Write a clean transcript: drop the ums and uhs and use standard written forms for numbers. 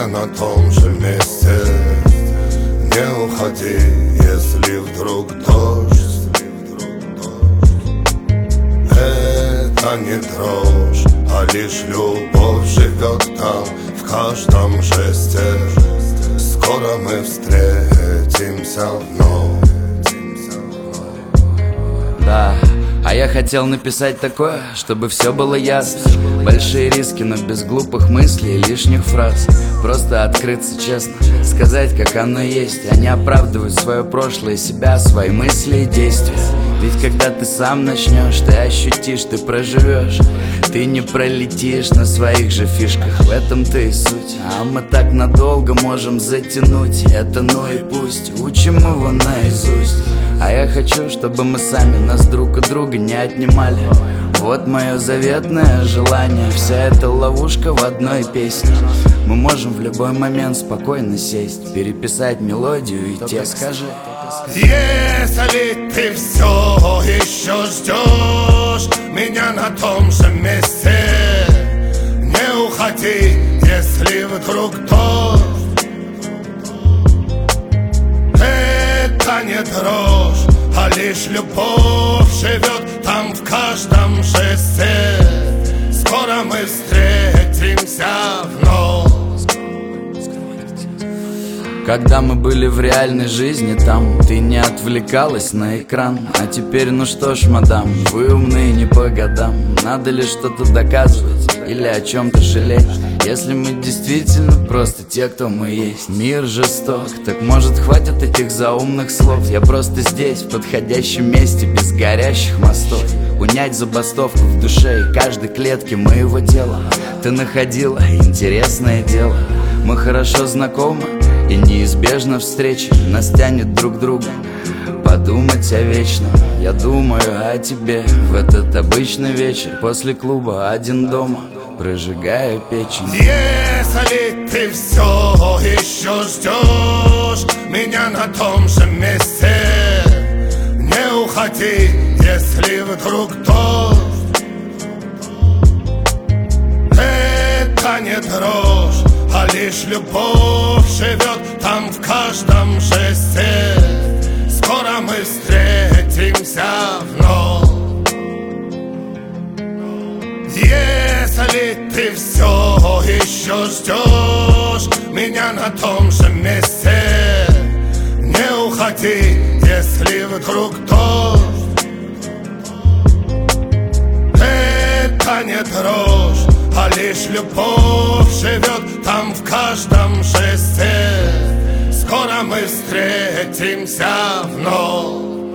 меня на том же месте. Не уходи, если вдруг дождь. Это не дрожь, а лишь любовь живет там, в каждом жесте. Скоро мы встретимся вновь. Да, а я хотел написать такое, чтобы все было ясно. Большие риски, но без глупых мыслей и лишних фраз. Просто открыться честно, сказать, как оно есть, а не оправдывать свое прошлое, себя, свои мысли и действия. Ведь когда ты сам начнешь, ты ощутишь, ты проживешь. Ты не пролетишь на своих же фишках, в этом-то и суть. А мы так надолго можем затянуть это, ну и пусть учим его наизусть. А я хочу, чтобы мы сами нас друг от друга не отнимали. Вот мое заветное желание. Вся эта ловушка в одной песне. Мы можем в любой момент спокойно сесть, переписать мелодию и текст. Скажи. Если ты все еще ждешь меня на том же месте, не уходи, если вдруг дождь. Это не дрожь, а лишь любовь живет там, в каждом жесте. Скоро мы встретимся вновь. Когда мы были в реальной жизни там, ты не отвлекалась на экран. А теперь, ну что ж, мадам, вы умные не по годам. Надо ли что-то доказывать или о чем-то жалеть? Если мы действительно просто те, кто мы есть. Мир жесток, так может хватит этих заумных слов. Я просто здесь, в подходящем месте, без горящих мостов. Унять забастовку в душе и каждой клетке моего тела. Ты находила интересное дело. Мы хорошо знакомы, и неизбежно встреча нас тянет друг к другу. Подумать о вечном, я думаю о тебе. В этот обычный вечер после клуба один дома, прожигая печень. Если ты все еще ждешь меня на том же месте, не уходи, если вдруг дождь. Это не дрожь, а лишь любовь живет там, в каждом жесте. Скоро мы встретимся вновь. Если ты все еще ждешь меня на том же месте, не уходи, если вдруг дождь. Это не дрожь, а лишь любовь живет там, в каждом жесте. Скоро мы встретимся вновь.